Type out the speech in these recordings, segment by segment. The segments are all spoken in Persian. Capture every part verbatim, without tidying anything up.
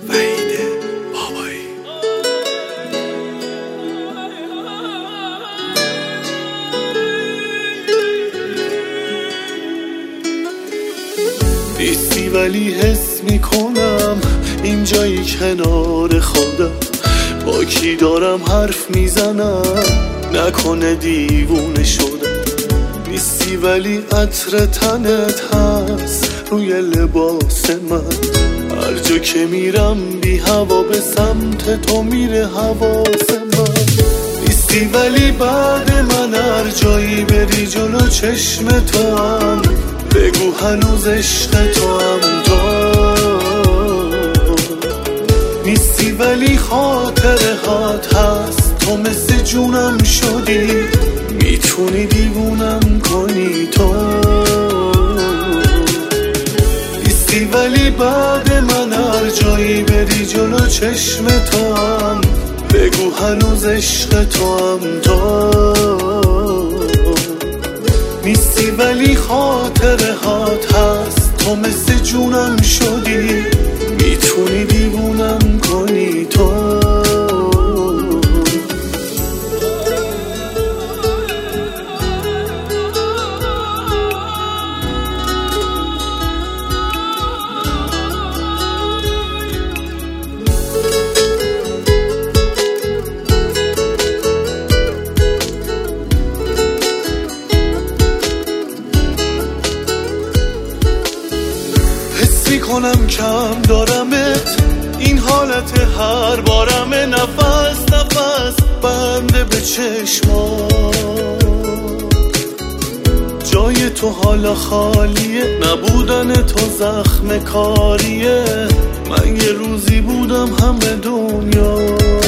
وحید بابایی. نیستی ولی حس میکنم اینجایی کنار خودم، با کی دارم حرف میزنم نکنه دیوونه شدم. نیستی ولی عطر تنت هست روی لباس من، هر جا که میرم بی هوا به سمت تو میره حواس من. نیستی ولی بعد من هر جایی بری جلو چشم تو هم بگو هنوز عشق تو هم تو. نیستی ولی خاطره هات هست، تو مثل جونم شدی میتونی دیوونم کنی تو. نیستی ولی بعد من هر جایی بری جلو چشم تو هم بگو هنوز عشق تو هم تو. نیستی ولی خاطره هات هست، تو مثل جونم شدی میتونی دیوونم کنی تو. کنم کم دارمت، این حالت هر بارم نفس نفس بنده به چشما. جای تو حالا خالیه، نبودن تو زخم کاریه. من یه روزی بودم همه دنیا.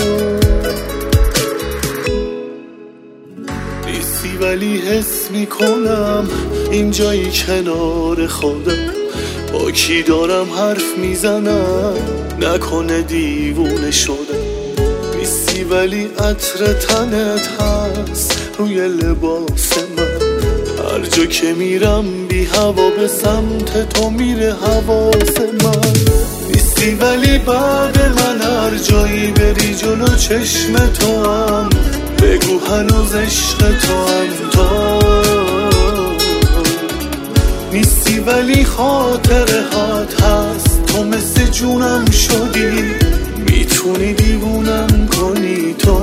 نیستی ولی حس میکنم اینجایی کنار خودم، با کی دارم حرف میزنم نکنه دیوونه شدم. نیستی ولی عطر تنت هست روی لباس من، هر جا که میرم بی هوا به سمت تو میره حواس من. نیستی ولی بعد من هر جایی بری جلو چشم تو هم بگو هنوز عشق تو هم تو. نیستی ولی خاطره هات هست، تو مثل جونم شدی میتونی دیوونم کنی تو.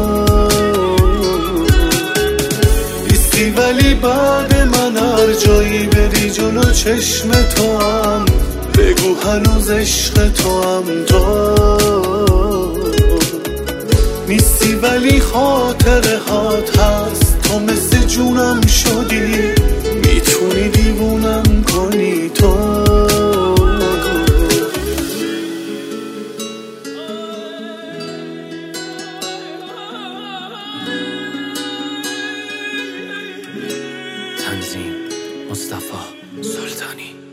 نیستی ولی بعد من هر جایی بری جلو چشم تو هم بگو هنوز عشق تو هم تو. نیستی ولی خاطره هات هست، تو مثل جونم شدی میتونی دیوونم کنی تو. تنظیم مصطفی سلطانی.